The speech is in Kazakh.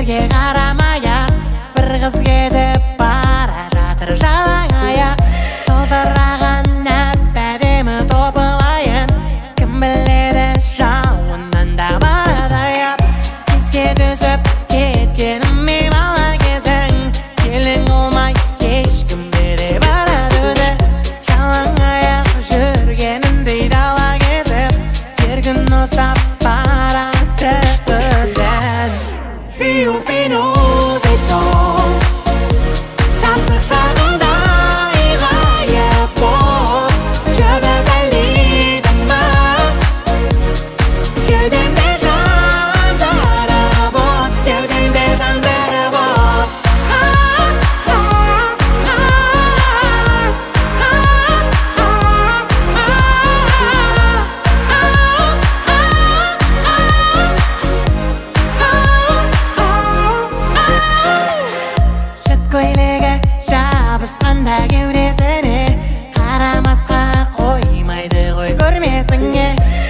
жерге қарамай-ақ бір қыз кетіп бара жатыр жалаң аяқ. Жылтыраған әп-әдемі топылайын, кім біледі жауыннан да барады аяп. Еске түсіп кеткеніме бала кезің, келін болмай ешкімде де барады өзі. Жалаң аяқ жүргеніндей дала кезіп, бір күн ұстап барады өзін. Фиу-фину-фиту, жастық шағында ғайып боп жұлдыз ілдейдің ба? Кеудемде жандырып от, кеудемде жандырып от. Жат көйлегі жабысқанда кеудесіне, қарамасқа қоймайды ғой көрмесіңе.